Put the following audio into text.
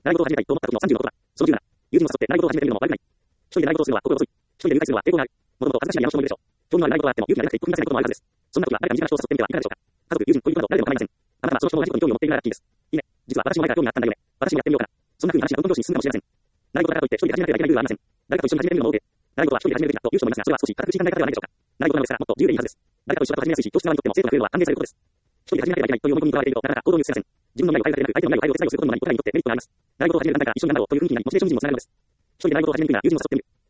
習い事を始めたいと思った時の36度だ。その17、友人を誘って習い事を始めてみるのも悪くない。一人で習い事をするのは心遅い。一人で入会するのは抵抗がある。もともと恥ずかしいや直しもいるでしょう。興味のある習い事があっても勇気が出なくて一歩踏み出せないこともあるはずです。そんな時は誰か身近な人を誘ってみてはいかがでしょうか。家族、友人、恋人など誰でも構いません。あなたはその人の同じことに興味を持っているならラッキーです。いいね。実は私も前から興味があったんだよね。私もやってみようかな。そんな風に話がどんどん上司に進むかもしれません。習い事だからといって一人で始めなければいけない理由はありません。誰かと一緒に始めてみるのも OK。習い事は一人で始めるべきだと言う人もいますが、それは少し堅苦しい考え方ではないでしょうか。習い事なのですからもっと自由でいいはずです。誰かと一緒だと始めやすいし、教室側にとっても生徒が増えるのは歓迎されることです。一人で始めなければいけないという思い込みにとらわれていると、なかなか行動に移せません。自分の未来を変えるだけでなく、相手の未来を変えるお手伝いをすることのないお互いにとってメリットがあります。習い事を始めることによって習い事を始める気が友人にもつながるのです。一人で習い事を始めるにはモチベーション維持にもつながるのです。